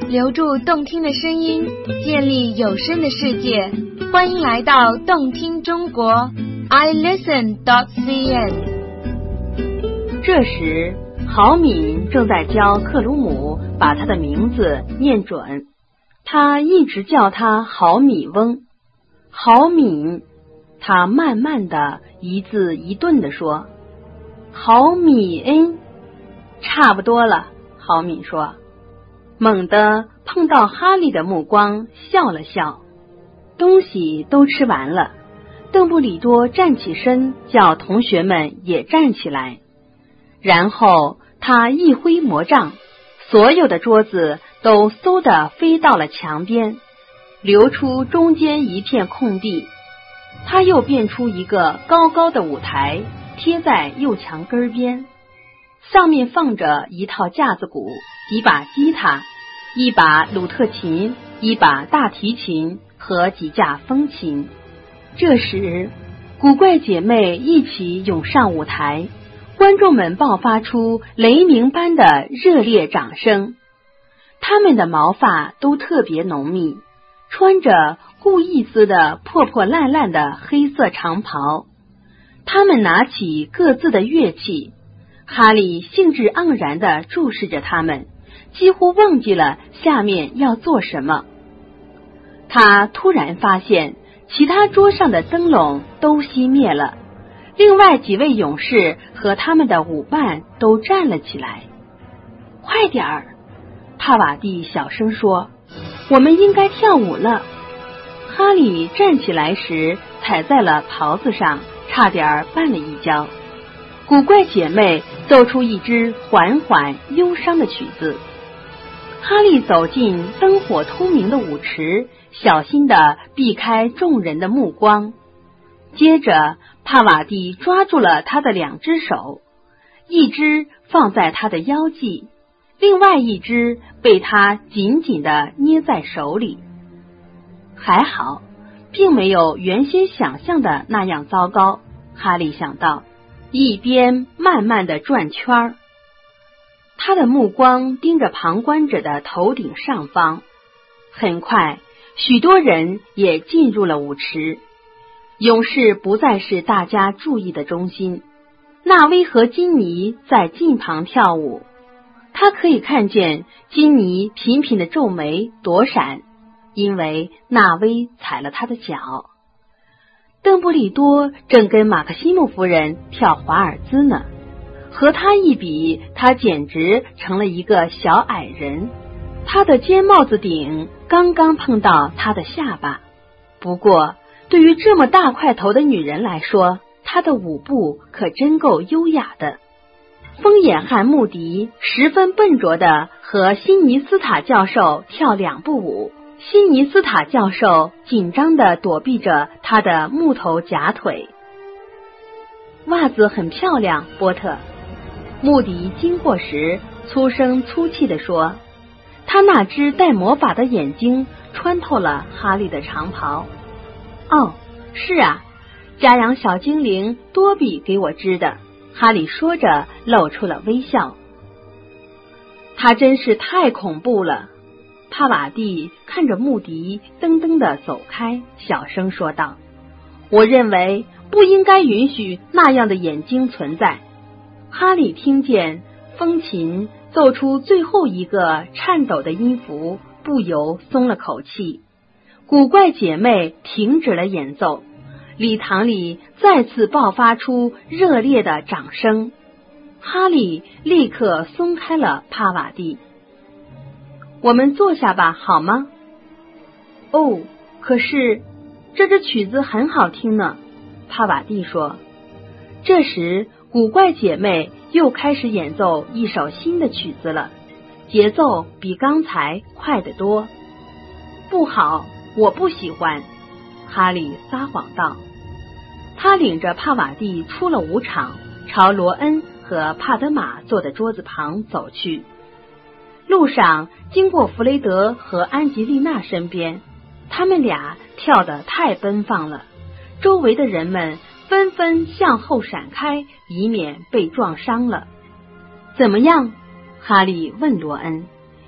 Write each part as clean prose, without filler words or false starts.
留住动听的声音，建立有声的世界。欢迎来到动听中国 iListen.cn。 这时郝敏正在教克鲁姆把他的名字念准，他一直叫他郝米翁。郝敏，他慢慢的一字一顿地说，郝米恩。差不多了，郝敏说，猛地碰到哈利的目光，笑了笑。东西都吃完了，邓布利多站起身，叫同学们也站起来。然后他一挥魔杖，所有的桌子都嗖地飞到了墙边，留出中间一片空地。他又变出一个高高的舞台，贴在右墙根边，上面放着一套架子鼓，几把吉他，一把鲁特琴，一把大提琴和几架风琴。这时古怪姐妹一起涌上舞台，观众们爆发出雷鸣般的热烈掌声。她们的毛发都特别浓密，穿着故意丝的破破烂烂的黑色长袍。她们拿起各自的乐器，哈利兴致盎然地注视着他们，几乎忘记了下面要做什么。他突然发现其他桌上的灯笼都熄灭了，另外几位勇士和他们的舞伴都站了起来。快点儿，帕瓦蒂小声说，我们应该跳舞了。哈利站起来时踩在了袍子上，差点绊了一跤。古怪姐妹奏出一支缓缓忧伤的曲子。哈利走进灯火通明的舞池，小心地避开众人的目光。接着帕瓦蒂抓住了他的两只手，一只放在他的腰际，另外一只被他紧紧地捏在手里。还好，并没有原先想象的那样糟糕，哈利想到，一边慢慢地转圈儿。他的目光盯着旁观者的头顶上方。很快，许多人也进入了舞池。勇士不再是大家注意的中心，纳威和金妮在近旁跳舞。他可以看见金妮频频的皱眉躲闪，因为纳威踩了他的脚。邓布利多正跟马克西姆夫人跳华尔兹呢，和他一比，他简直成了一个小矮人。他的尖帽子顶刚刚碰到他的下巴，不过对于这么大块头的女人来说，她的舞步可真够优雅的。疯眼汉穆迪十分笨拙地和辛尼斯塔教授跳两步舞，辛尼斯塔教授紧张地躲避着他的木头假腿。袜子很漂亮，波特。穆迪经过时粗声粗气地说，他那只带魔法的眼睛穿透了哈利的长袍。哦，是啊，家养小精灵多比给我织的，哈利说着露出了微笑。他真是太恐怖了。帕瓦蒂看着穆迪噔噔地走开，小声说道，我认为不应该允许那样的眼睛存在。哈利听见风琴奏出最后一个颤抖的音符，不由松了口气。古怪姐妹停止了演奏，礼堂里再次爆发出热烈的掌声。哈利立刻松开了帕瓦蒂。我们坐下吧，好吗？哦，可是这支曲子很好听呢，帕瓦蒂说。这时古怪姐妹又开始演奏一首新的曲子了，节奏比刚才快得多。不好，我不喜欢，哈利撒谎道。他领着帕瓦蒂出了舞场，朝罗恩和帕德玛坐的桌子旁走去。路上经过弗雷德和安吉丽娜身边，他们俩跳得太奔放了，周围的人们纷纷向后闪开，以免被撞伤了。怎么样？哈利问罗恩，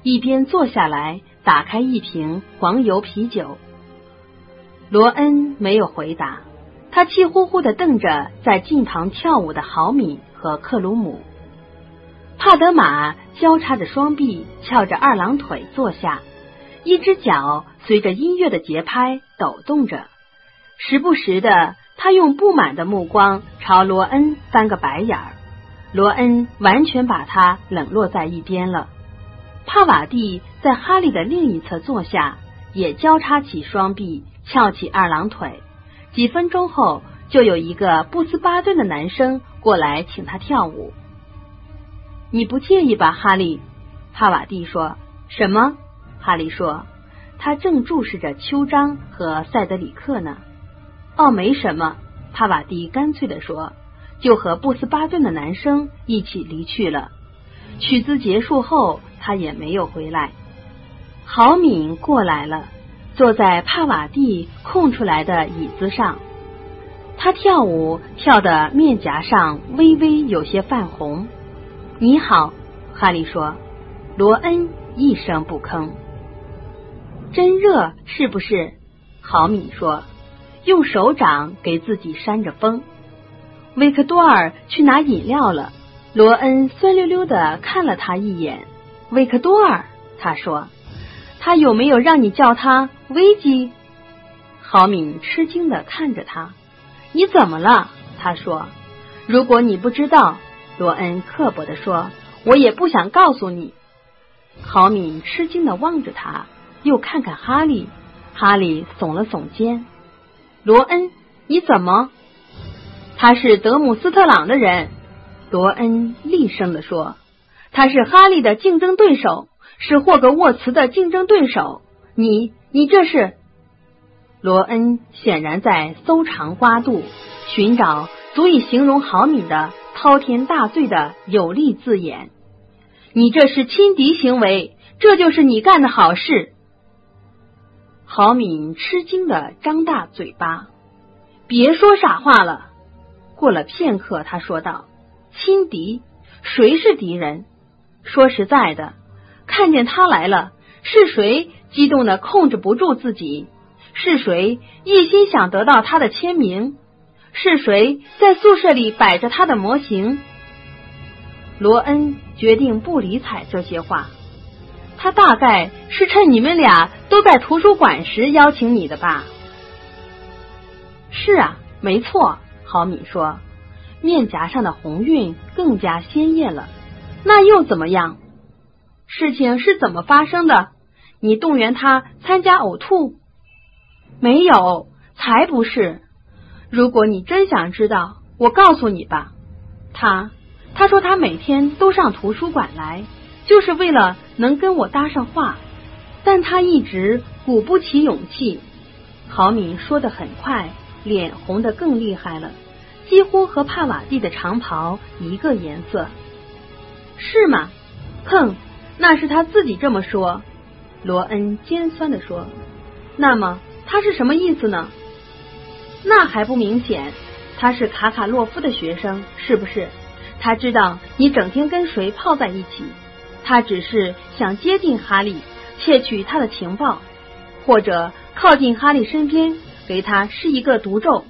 一边坐下来打开一瓶黄油啤酒。罗恩没有回答，他气呼呼地瞪着在近旁跳舞的豪敏和克鲁姆。帕德玛交叉着双臂，翘着二郎腿坐下，一只脚随着音乐的节拍抖动着，时不时的他用不满的目光朝罗恩翻个白眼儿。罗恩完全把他冷落在一边了。帕瓦蒂在哈利的另一侧坐下，也交叉起双臂，翘起二郎腿。几分钟后，就有一个布斯巴顿的男生过来请他跳舞。你不介意吧，哈利？帕瓦蒂说。什么？哈利说，他正注视着丘章和塞德里克呢。哦，没什么，帕瓦蒂干脆地说，就和布斯巴顿的男生一起离去了。曲子结束后，他也没有回来。豪敏过来了，坐在帕瓦蒂空出来的椅子上。他跳舞跳得面颊上微微有些泛红。你好，哈利说。罗恩一声不吭。真热是不是？豪敏说，用手掌给自己扇着风。维克多尔去拿饮料了。罗恩酸溜溜地看了他一眼。维克多尔，他说，他有没有让你叫他危机？豪敏吃惊地看着他。你怎么了？他说。如果你不知道，罗恩刻薄地说，我也不想告诉你。豪敏吃惊地望着他，又看看哈利。哈利耸了耸肩。罗恩，你怎么？他是德姆斯特朗的人。罗恩厉声地说，他是哈利的竞争对手，是霍格沃茨的竞争对手。你这是……罗恩显然在搜肠刮肚，寻找足以形容豪敏的滔天大罪的有力字眼。你这是亲敌行为，这就是你干的好事。豪敏吃惊地张大嘴巴。别说傻话了。过了片刻，他说道，亲敌？谁是敌人？说实在的，看见他来了，是谁激动得控制不住自己？是谁一心想得到他的签名？是谁在宿舍里摆着他的模型？罗恩决定不理睬这些话。他大概是趁你们俩都在图书馆时邀请你的吧？是啊，没错，豪敏说，面颊上的红晕更加鲜艳了。那又怎么样？事情是怎么发生的？你动员他参加呕吐？没有，才不是。如果你真想知道，我告诉你吧。他说他每天都上图书馆来，就是为了能跟我搭上话，但他一直鼓不起勇气。豪敏说得很快，脸红得更厉害了，几乎和帕瓦蒂的长袍一个颜色。是吗？哼，那是他自己这么说。罗恩尖酸地说。那么他是什么意思呢？那还不明显，他是卡卡洛夫的学生，是不是？他知道你整天跟谁泡在一起，他只是想接近哈利，窃取他的情报，或者靠近哈利身边，给他施一个毒咒。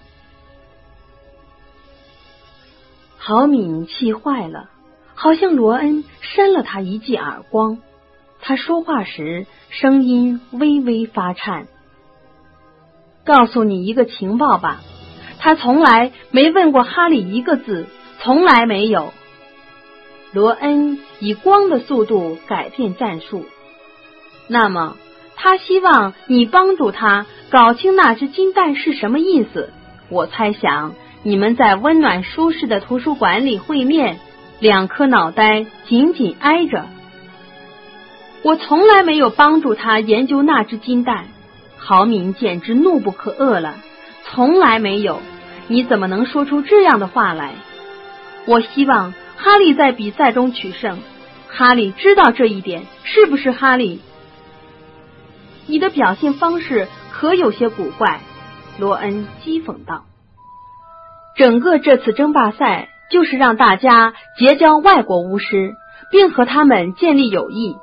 豪敏气坏了，好像罗恩扇了他一记耳光。他说话时声音微微发颤。告诉你一个情报吧，他从来没问过哈利一个字，从来没有。罗恩以光的速度改变战术。那么他希望你帮助他搞清那只金蛋是什么意思。我猜想你们在温暖舒适的图书馆里会面，两颗脑袋紧紧挨着。我从来没有帮助他研究那只金蛋。豪敏简直怒不可遏了。从来没有，你怎么能说出这样的话来？我希望哈利在比赛中取胜。哈利知道这一点，是不是哈利？你的表现方式可有些古怪，罗恩讥讽道。整个这次争霸赛就是让大家结交外国巫师，并和他们建立友谊。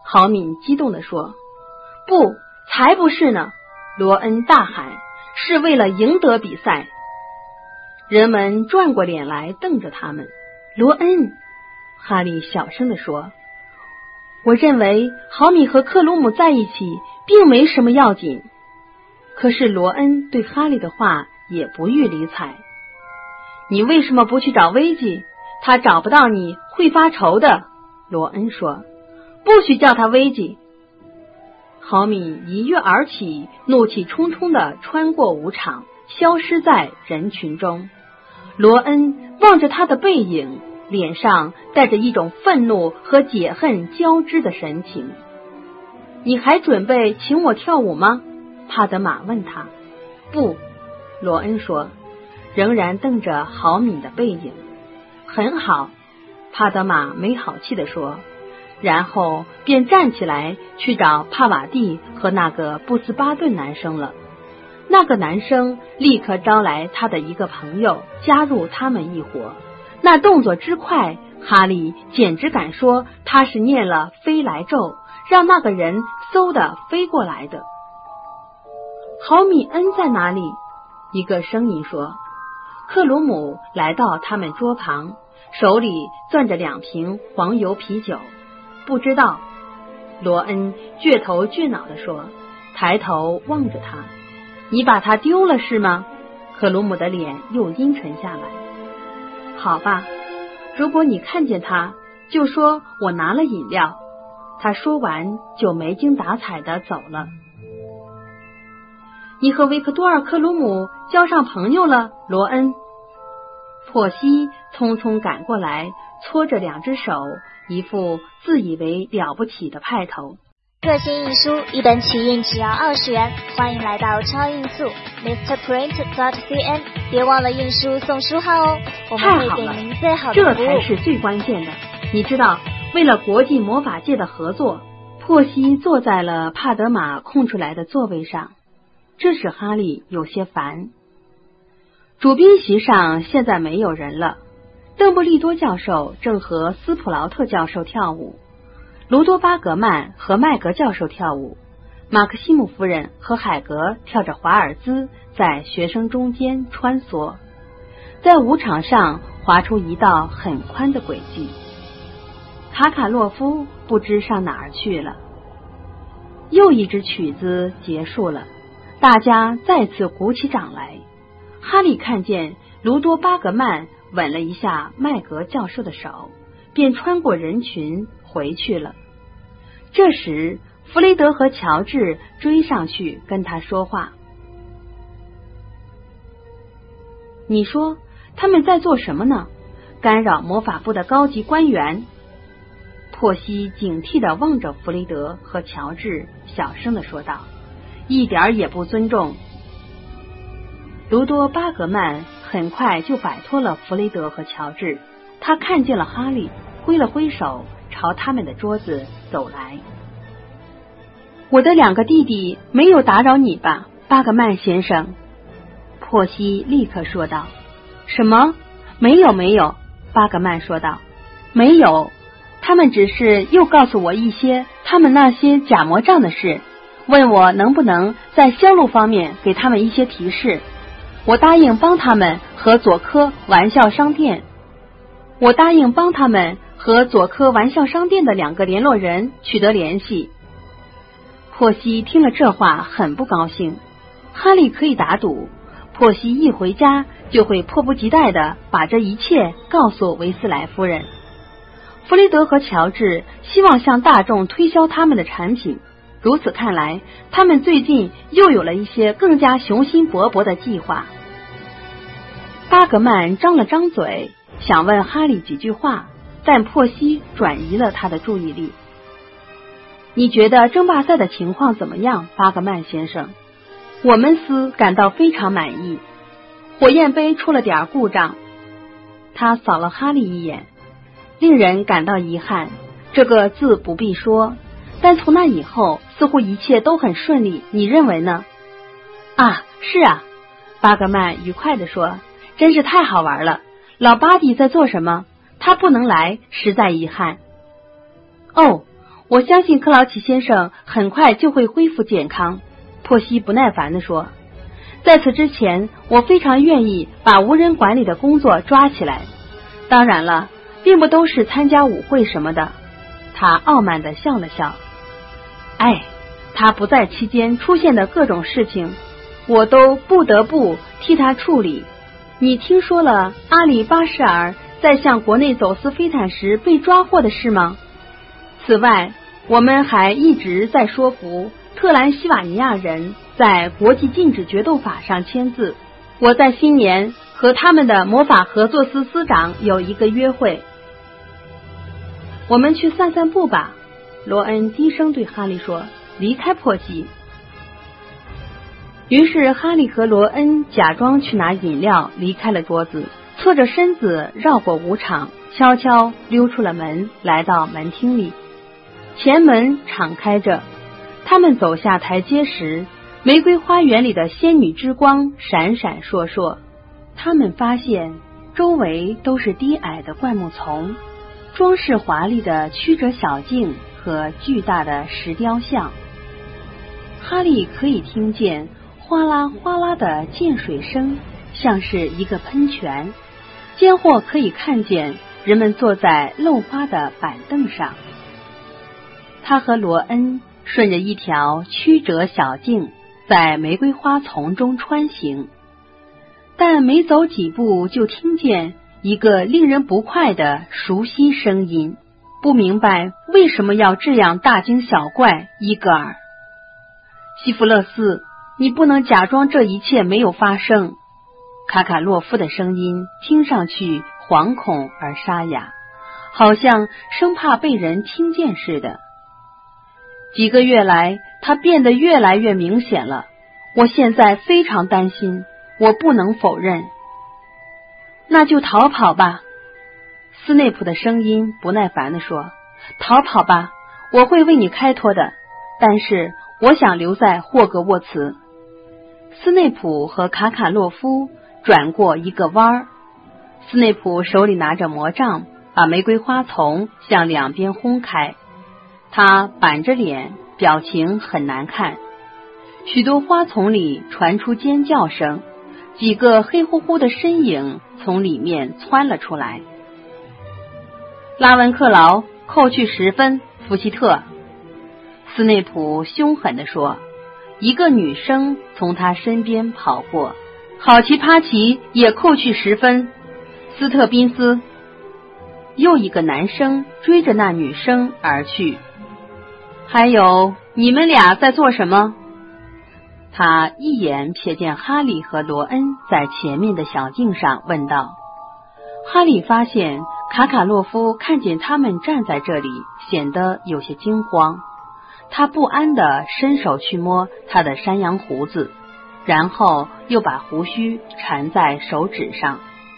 郝敏激动地说。不，才不是呢！罗恩大喊，是为了赢得比赛。人们转过脸来瞪着他们。罗恩，哈利小声地说，我认为郝敏和克鲁姆在一起并没什么要紧。可是罗恩对哈利的话也不予理睬。你为什么不去找危机？他找不到你会发愁的。罗恩说，不许叫他危机。郝敏一跃而起，怒气冲冲地穿过舞场，消失在人群中。罗恩望着他的背影，脸上带着一种愤怒和解恨交织的神情。你还准备请我跳舞吗？帕德玛问他。不，罗恩说，仍然瞪着郝敏的背影。很好，帕德玛没好气地说，然后便站起来去找帕瓦蒂和那个布斯巴顿男生了。那个男生立刻招来他的一个朋友加入他们一伙，那动作之快，哈利简直敢说他是念了飞来咒，让那个人嗖地飞过来的。郝米恩在哪里？一个声音说。克鲁姆来到他们桌旁，手里攥着2瓶黄油啤酒。不知道，罗恩倔头倔脑地说，抬头望着他。你把他丢了是吗？克鲁姆的脸又阴沉下来。好吧，如果你看见他，就说我拿了饮料。他说完就没精打采地走了。你和维克多尔·克鲁姆交上朋友了，罗恩。珀西匆匆赶过来，搓着2只手，一副自以为了不起的派头。 各新印书一本起印只要20元，欢迎来到超印速 mrprint.cn， 别忘了印书送书号哦，我们会给您最好的服务。 这才是最关键的。你知道，为了国际魔法界的合作，珀西坐在了帕德玛空出来的座位上，这使哈利有些烦。主宾席上现在没有人了，邓布利多教授正和斯普劳特教授跳舞，卢多巴格曼和麦格教授跳舞，马克西姆夫人和海格跳着华尔兹在学生中间穿梭，在舞场上划出一道很宽的轨迹。卡卡洛夫不知上哪儿去了。又一支曲子结束了，大家再次鼓起掌来。哈利看见卢多巴格曼吻了一下麦格教授的手，便穿过人群回去了。这时弗雷德和乔治追上去跟他说话。你说他们在做什么呢？干扰魔法部的高级官员。珀西警惕地望着弗雷德和乔治，小声地说道，一点也不尊重。卢多巴格曼很快就摆脱了弗雷德和乔治，他看见了哈利，挥了挥手，朝他们的桌子走来。我的2个弟弟没有打扰你吧，巴格曼先生？珀西立刻说道。什么？没有没有，巴格曼说道。没有，他们只是又告诉我一些他们那些假魔杖的事，问我能不能在销路方面给他们一些提示。我答应帮他们和佐科玩笑商店的2个联络人取得联系。珀西听了这话很不高兴。哈利可以打赌，珀西一回家就会迫不及待地把这一切告诉维斯莱夫人。弗雷德和乔治希望向大众推销他们的产品，如此看来，他们最近又有了一些更加雄心勃勃的计划。巴格曼张了张嘴，想问哈利几句话，但珀西转移了他的注意力。你觉得争霸赛的情况怎么样，巴格曼先生？我们司感到非常满意。火焰杯出了点故障。他扫了哈利一眼。令人感到遗憾，这个字不必说，但从那以后似乎一切都很顺利，你认为呢？啊，是啊，巴格曼愉快地说，真是太好玩了。老巴蒂在做什么？他不能来，实在遗憾。哦， 我相信克劳奇先生很快就会恢复健康。珀西不耐烦地说，在此之前，我非常愿意把无人管理的工作抓起来。当然了，并不都是参加舞会什么的。他傲慢地笑了笑。他不在期间出现的各种事情，我都不得不替他处理。你听说了阿里巴什尔在向国内走私飞毯时被抓获的事吗？此外，我们还一直在说服特兰西瓦尼亚人在国际禁止决斗法上签字。我在新年和他们的魔法合作司司长有一个约会。我们去散散步吧，罗恩低声对哈利说，离开珀西。于是哈利和罗恩假装去拿饮料，离开了桌子，侧着身子绕过舞场，悄悄溜出了门，来到门厅里。前门敞开着，他们走下台阶时，玫瑰花园里的仙女之光闪闪烁烁。他们发现周围都是低矮的灌木丛，装饰华丽的曲折小径和巨大的石雕像。哈利可以听见哗啦哗啦的溅水声，像是一个喷泉，间或可以看见人们坐在漏花的板凳上。他和罗恩顺着一条曲折小径在玫瑰花丛中穿行，但没走几步就听见一个令人不快的熟悉声音，不明白为什么要这样大惊小怪。伊格尔，西弗勒斯，你不能假装这一切没有发生。卡卡洛夫的声音听上去惶恐而沙哑，好像生怕被人听见似的。几个月来，他变得越来越明显了。我现在非常担心，我不能否认。那就逃跑吧，斯内普的声音不耐烦地说，逃跑吧，我会为你开脱的，但是我想留在霍格沃茨。斯内普和卡卡洛夫转过一个弯儿，斯内普手里拿着魔杖，把玫瑰花丛向两边轰开。他板着脸，表情很难看。许多花丛里传出尖叫声，几个黑乎乎的身影从里面窜了出来。拉文克劳，扣去10分，福希特。斯内普凶狠地说。一个女生从他身边跑过。好奇帕奇也扣去10分，斯特宾斯。又一个男生追着那女生而去。还有，你们俩在做什么？他一眼瞥见哈利和罗恩在前面的小径上，问道。哈利发现卡卡洛夫看见他们站在这里，显得有些惊慌。他不安地伸手去摸他的山羊胡子，然后又把胡须缠在手指上。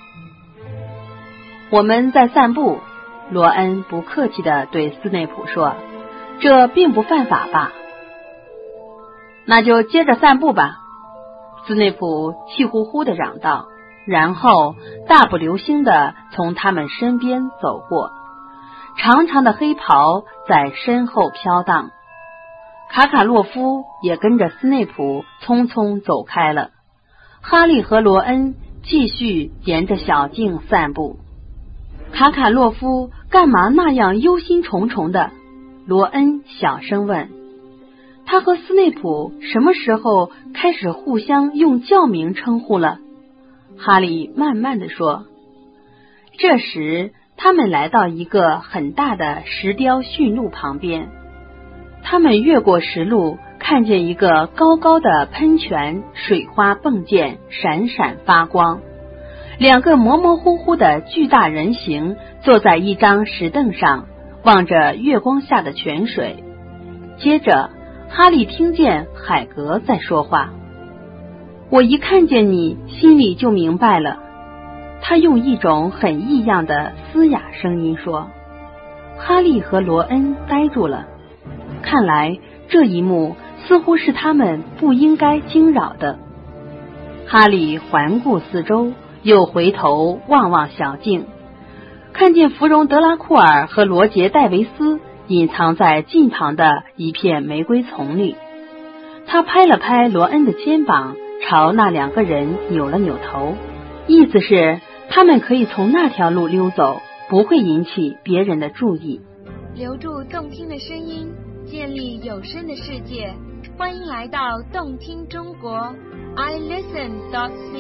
我们在散步，罗恩不客气地对斯内普说，这并不犯法吧？那就接着散步吧，斯内普气呼呼地嚷道，然后大步流星地从他们身边走过，长长的黑袍在身后飘荡。卡卡洛夫也跟着斯内普匆匆走开了。哈利和罗恩继续沿着小径散步。卡卡洛夫干嘛那样忧心忡忡的？罗恩小声问。他和斯内普什么时候开始互相用教名称呼了？哈利慢慢地说。这时他们来到一个很大的石雕驯鹿旁边。他们越过石路，看见一个高高的喷泉，水花迸溅，闪闪发光。两个模模糊糊的巨大人形坐在一张石凳上，望着月光下的泉水。接着哈利听见海格在说话。我一看见你，心里就明白了。他用一种很异样的嘶哑声音说。哈利和罗恩呆住了。看来这一幕似乎是他们不应该惊扰的。哈利环顾四周，又回头望望小径，看见芙蓉德拉库尔和罗杰戴维斯隐藏在近旁的一片玫瑰丛里。他拍了拍罗恩的肩膀，朝那2个人扭了扭头，意思是他们可以从那条路溜走，不会引起别人的注意。 留住动听的声音，建立有声的世界，欢迎来到动听中国 iListen.cn。